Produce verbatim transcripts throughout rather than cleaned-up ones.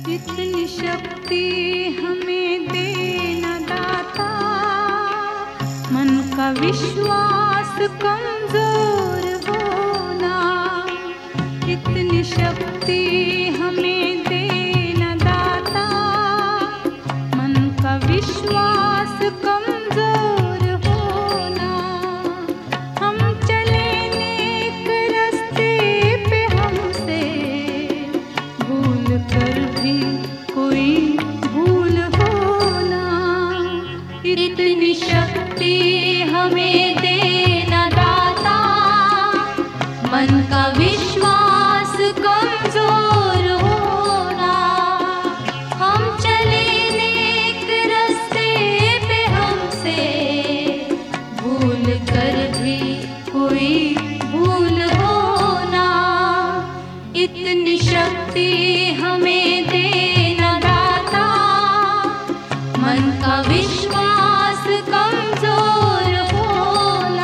इतनी शक्ति हमें देना दाता, मन का विश्वास कमजोर होना। इतनी शक्ति हमें देना दाता, मन का विश्वास कमजोर होना। हम चले नेक रास्ते पे, हमसे भूल कर भी कोई भूल होना। इतनी शक्ति हमें देना दाता, मन का विश्वास कमजोर होना। हम चले नेक रास्ते पे, हमसे भूल कर भी कोई भूल होना। इतनी शक्ति हमें देना दाता, मन का विश्वास कमजोर होना।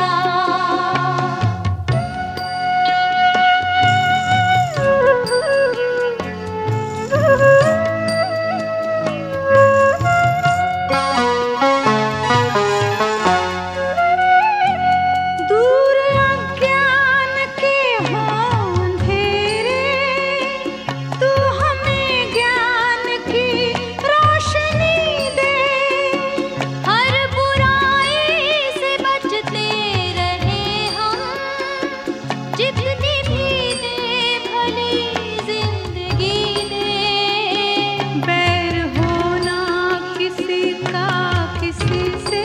दूर अज्ञान के हों अंधेरे, तू हमें ज्ञान की रोशनी दे। हर बुराई से बचते रहे हम, जितनी भी दे भली जिंदगी दे। बैर होना किसी का किसी से,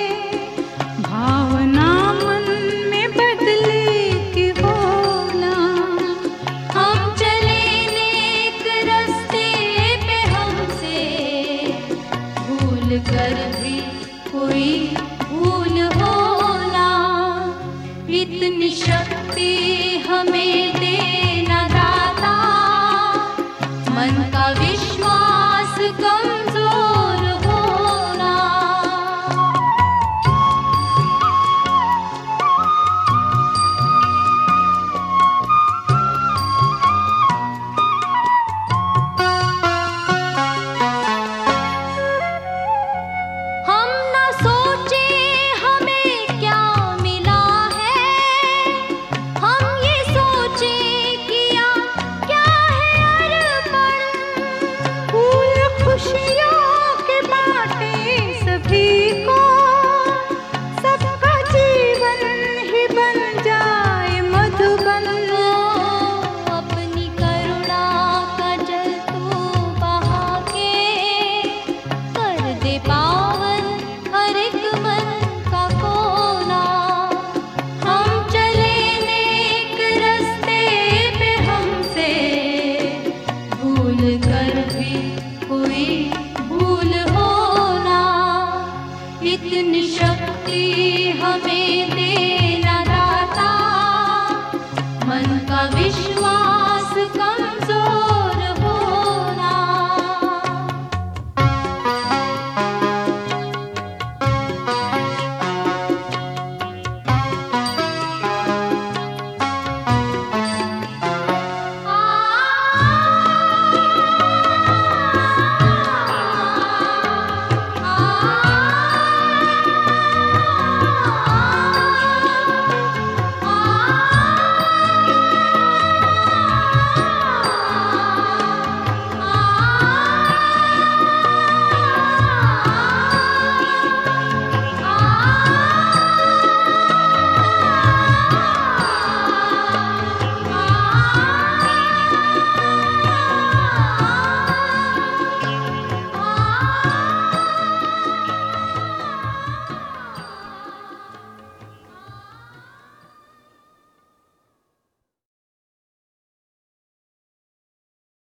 भावना मन में बदले की होना। हम चले नेक रास्ते पे, हमसे भूल कर भी कोई भूल होना। इतनी शक्ति हमें देना दाता, मन का विश्वास कमजोर